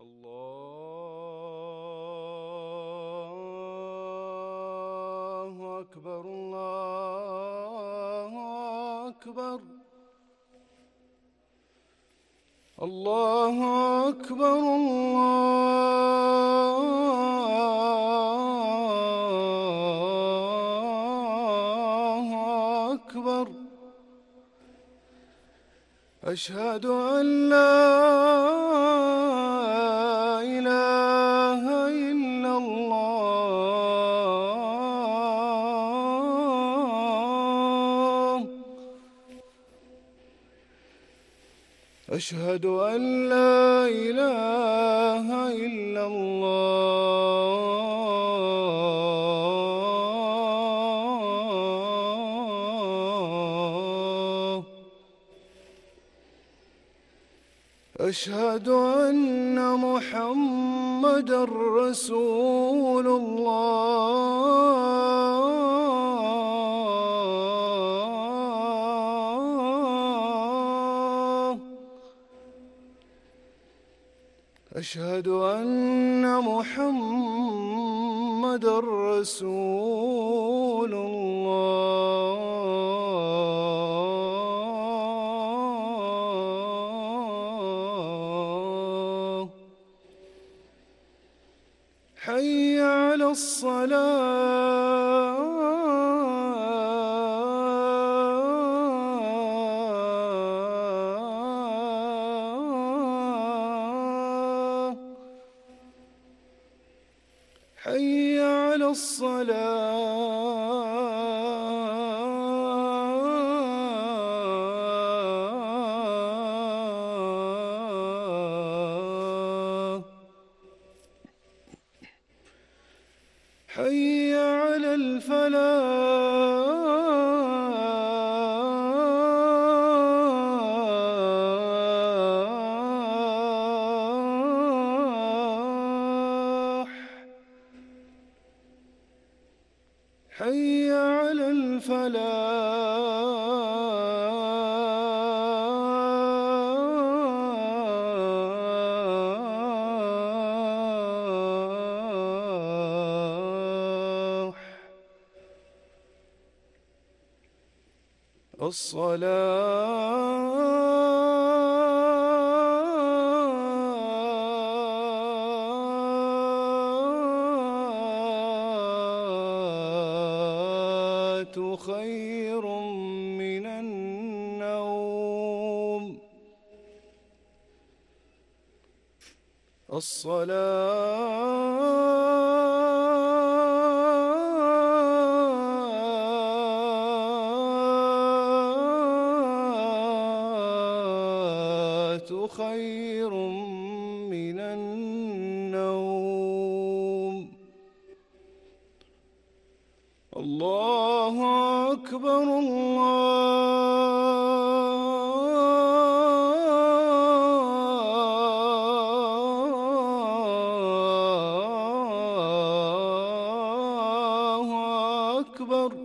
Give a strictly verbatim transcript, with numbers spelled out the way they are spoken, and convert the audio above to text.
الله أكبر الله أكبر الله أكبر الله أكبر. أشهد أن لا إله إلا الله. أشهد أن لا إله إلا الله. أشهد أن محمدًا رسول الله. أشهد أن محمدًا رسول الله. حي على الصلاة حي على الصلاة. حي على الفلاح. حي على الفلاح. الصلاة خير من النوم. الصلاة خير من النوم. الله أكبر الله أكبر.